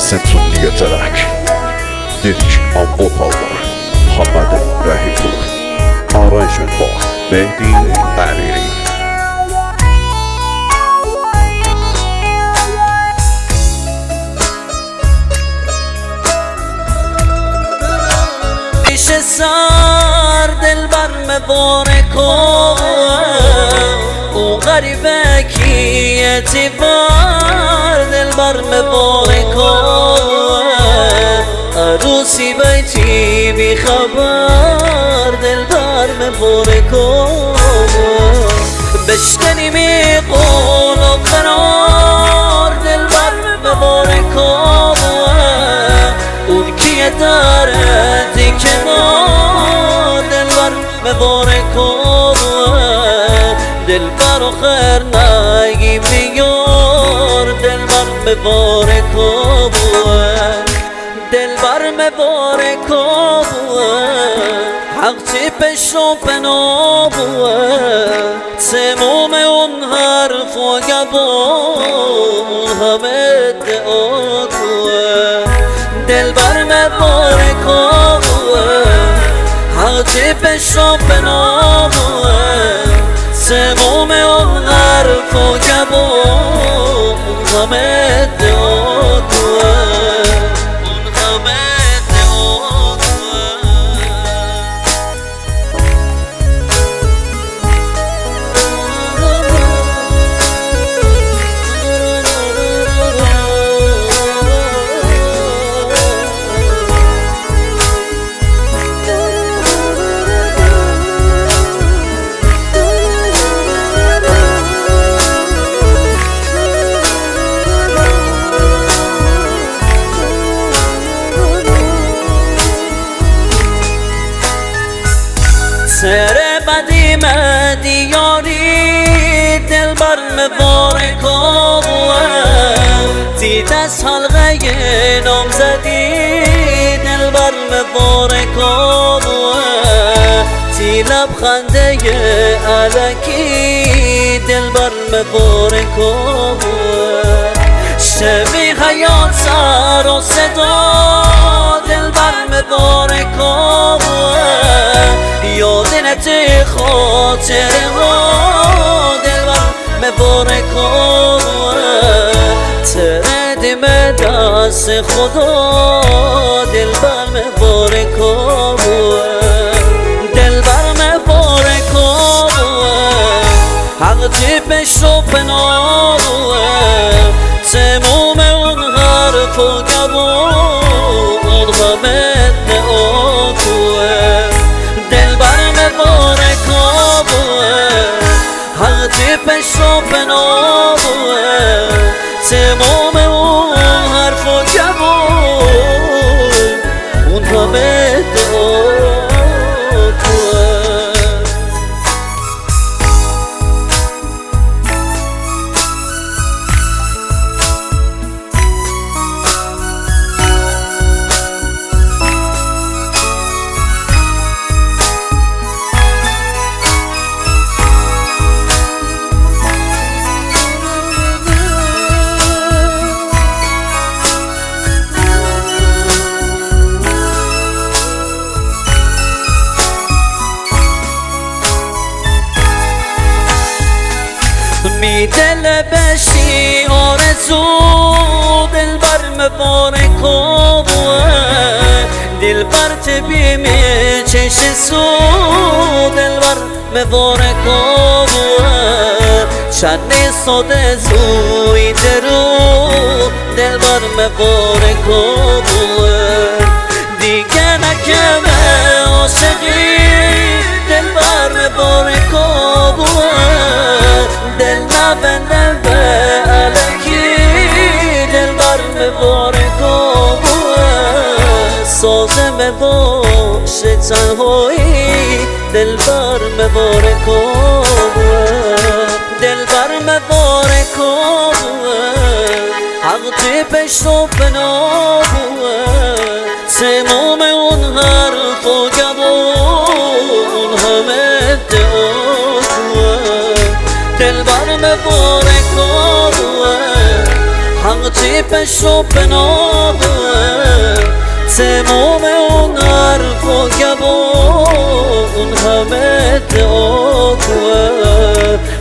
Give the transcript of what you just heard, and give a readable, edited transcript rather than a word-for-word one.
Central New Track Dedik Ambopalar Hamad Rahipur Arrangement var Mehdi Emiri پیش سر دلبر مبارکم او غریبه کی اعتبار دلبر مبارکم عروسی بیتی بی خبر دلبر مبارکم بشکنی قول و قرار دلبر مبارکم اون کیه داره کنار دلبر مبارکم دلبر و خیر نگی بیار دلبر مبارکم دلبر مبارکم حق چی پش و پناه تمام اون حرف و گبان همه دعا دلبر مبارکم حق چی پش و پناه تمام اون حرف و گبان همه دعا سر بدی دیاری دلبر مبارکم دید از حلقه نامزدی دلبر مبارکم تی لبخنده الکی دلبر مبارکم شبی حیات سر و صدا دلبر مبارکم یادنت خاطر ها دلبر مبارکم تردیم دست خدا دلبر مبارکم دلبر مبارکم حق جیبش و پناه تمام اون حرف و گبان همه دعا دلبر مبارکم حق جیبش و پناه تمام اون حرف و گبان اون همه دعا می دل بشی آرزو دلبر مبارکم دلبر تبی می چش سو دلبر مبارکم چند ساده زوی درو دلبر مبارکم دیگه نکمه عاشقی دلبر مبارکم دل نبندم به الکی دلبر مبارکم سازم باش تنهایی دلبر مبارکم دلبر مبارکم حق جیبش و پناه تمام اون حرف و گبان همه دعا دلبر مبارکم حق تیپش رو بنابه تمام اون حرف و گبون همه دعا کوه